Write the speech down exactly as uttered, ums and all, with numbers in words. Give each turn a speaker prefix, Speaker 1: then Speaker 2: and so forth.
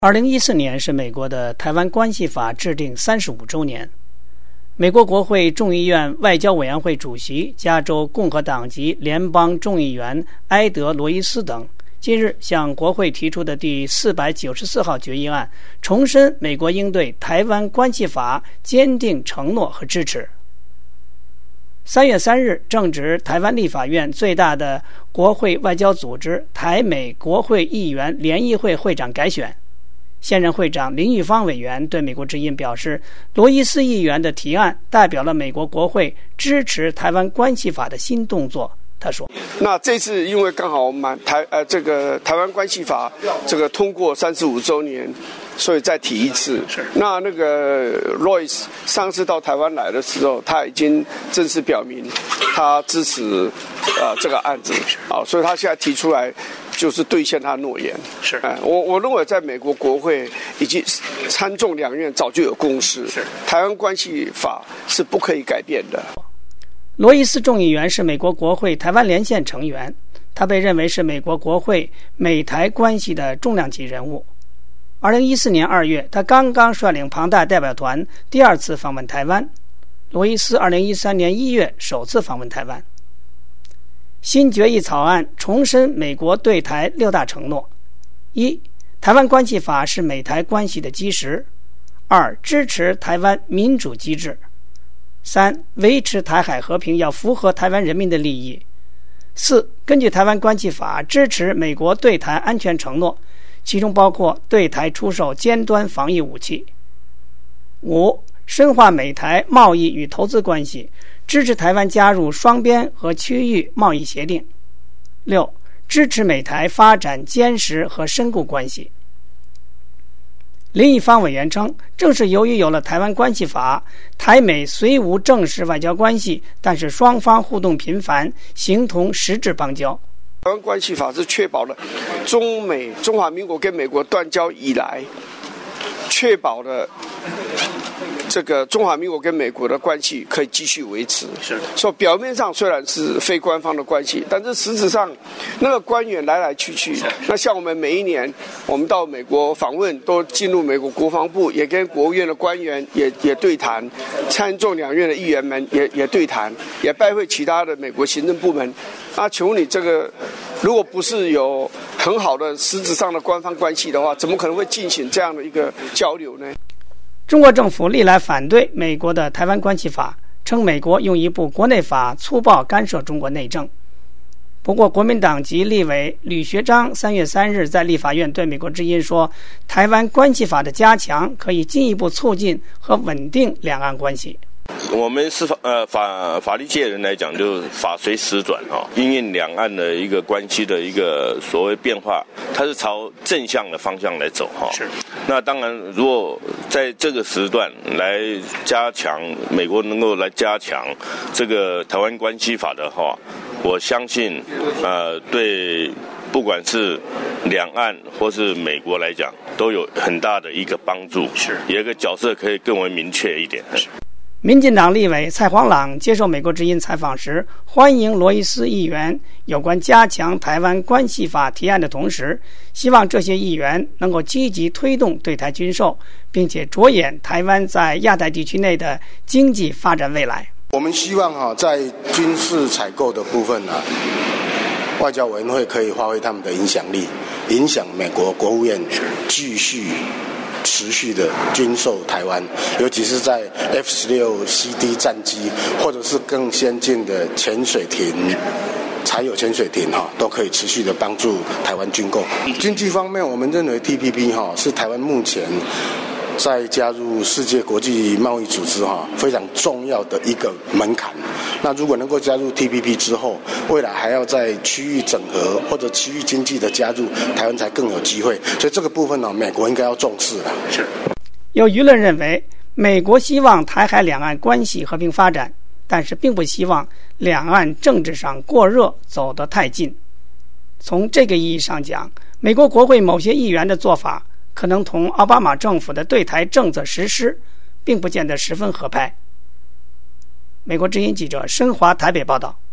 Speaker 1: 二零一四年是美国的台湾关系法制定三十五周年。美国国会众议院外交委员会主席、加州共和党籍联邦众议员埃德·罗伊斯等近日向国会提出的第四百九十四号决议案，重申美国应对台湾关系法坚定承诺和支持。三月三日，正值台湾立法院最大的国会外交组织台美国会议员联谊会会长改选。现任会长林玉芳委员对美国之音表示，罗伊斯议员的提案代表了美国国会支持台湾关系法的新动作。他说：“
Speaker 2: 那这次因为刚好满台呃这个台湾关系法这个通过三十五周年，所以再提一次。那那个 Royce 上次到台湾来的时候，他已经正式表明他支持呃这个案子啊，所以他现在提出来就是兑现他的诺言。是，哎、呃，我我认为在美国国会以及参众两院早就有共识，台湾关系法是不可以改变的。”
Speaker 1: 罗伊斯众议员是美国国会台湾连线成员，他被认为是美国国会美台关系的重量级人物。二零一四年二月，他刚刚率领庞大代表团第二次访问台湾。罗伊斯二零一三年一月首次访问台湾。新决议草案重申美国对台六大承诺：一、台湾关系法是美台关系的基石；二、支持台湾民主机制；三、维持台海和平要符合台湾人民的利益；四、根据台湾关系法支持美国对台安全承诺，其中包括对台出售尖端防疫武器；五、深化美台贸易与投资关系，支持台湾加入双边和区域贸易协定；六、支持美台发展坚实和深固关系。林义方委员称，正是由于有了台湾关系法，台美虽无正式外交关系，但是双方互动频繁，形同实质邦交。
Speaker 2: 台湾关系法是确保了中美中华民国跟美国断交以来，确保了这个中华民国跟美国的关系可以继续维持。是，所以表面上虽然是非官方的关系，但是实质上那个官员来来去去。那像我们每一年我们到美国访问，都进入美国国防部，也跟国务院的官员也也对谈，参众两院的议员们也也对谈，也拜会其他的美国行政部门。啊，请问你这个如果不是有很好的实质上的官方关系的话，怎么可能会进行这样的一个交流呢？
Speaker 1: 中国政府历来反对美国的台湾关系法，称美国用一部国内法粗暴干涉中国内政。不过国民党籍立委吕学章三月三日在立法院对美国之音说，台湾关系法的加强可以进一步促进和稳定两岸关系。
Speaker 3: 我们司法呃法法律界人来讲，就是法随时转哈，因应两岸的一个关系的一个所谓变化，它是朝正向的方向来走哈。是。那当然，如果在这个时段来加强，美国能够来加强这个台湾关系法的话，我相信呃对不管是两岸或是美国来讲，都有很大的一个帮助。是。有一个角色可以更为明确一点。是。
Speaker 1: 民进党立委蔡黄朗接受美国之音采访时，欢迎罗伊斯议员有关加强台湾关系法提案的同时，希望这些议员能够积极推动对台军售，并且着眼台湾在亚太地区内的经济发展未来。
Speaker 4: 我们希望哈，在军事采购的部分呢，外交委员会可以发挥他们的影响力，影响美国国务院继续持续的军售台湾，尤其是在 F 十六 C D 战机，或者是更先进的潜水艇、柴油潜水艇哈，都可以持续的帮助台湾军购。经济方面，我们认为 T P P 哈是台湾目前在加入世界国际贸易组织哈非常重要的一个门槛。那如果能够加入 T P P 之后，未来还要在区域整合或者区域经济的加入，台湾才更有机会。所以这个部分呢，美国应该要重视了。是。
Speaker 1: 有舆论认为，美国希望台海两岸关系和平发展，但是并不希望两岸政治上过热，走得太近。从这个意义上讲，美国国会某些议员的做法可能同奥巴马政府的对台政策实施并不见得十分合拍。美国之音记者申华台北报道。